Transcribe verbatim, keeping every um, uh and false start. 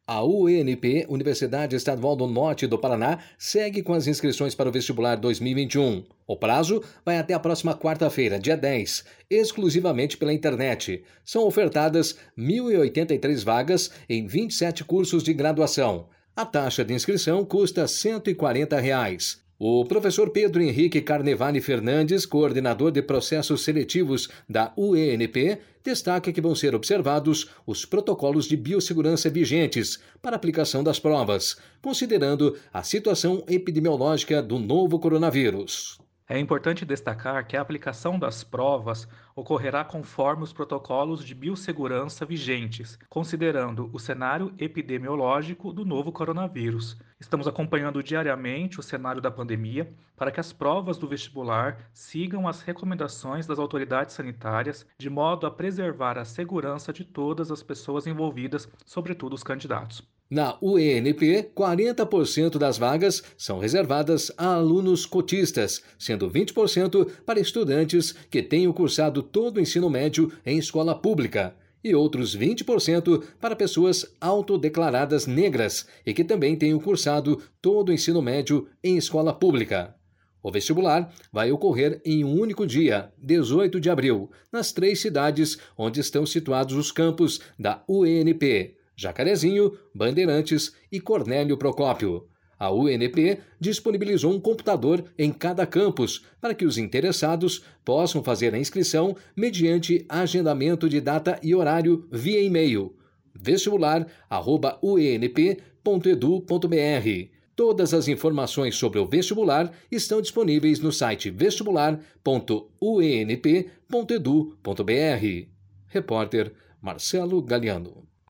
A U E N P, Universidade Estadual do Norte do Paraná, segue com as inscrições para o vestibular dois mil e vinte e um. O prazo vai até a próxima quarta-feira, dia dez, exclusivamente pela internet. São ofertadas mil e oitenta e três vagas em vinte e sete cursos de graduação. A taxa de inscrição custa cento e quarenta reais. O professor Pedro Henrique Carnevale Fernandes, coordenador de processos seletivos da U E N P, destaca que vão ser observados os protocolos de biossegurança vigentes para aplicação das provas, considerando a situação epidemiológica do novo coronavírus. É importante destacar que a aplicação das provas ocorrerá conforme os protocolos de biossegurança vigentes, considerando o cenário epidemiológico do novo coronavírus. Estamos acompanhando diariamente o cenário da pandemia para que as provas do vestibular sigam as recomendações das autoridades sanitárias, de modo a preservar a segurança de todas as pessoas envolvidas, sobretudo os candidatos. Na U E N P, quarenta por cento das vagas são reservadas a alunos cotistas, sendo vinte por cento para estudantes que tenham cursado todo o ensino médio em escola pública e outros vinte por cento para pessoas autodeclaradas negras e que também tenham cursado todo o ensino médio em escola pública. O vestibular vai ocorrer em um único dia, dezoito de abril, nas três cidades onde estão situados os campos da U E N P. Jacarezinho, Bandeirantes e Cornélio Procópio. A U E N P disponibilizou um computador em cada campus para que os interessados possam fazer a inscrição mediante agendamento de data e horário via e-mail vestibular arroba u e n p ponto e d u ponto b r. Todas as informações sobre o vestibular estão disponíveis no site vestibular ponto u e n p ponto e d u ponto b r. Repórter Marcelo Galiano.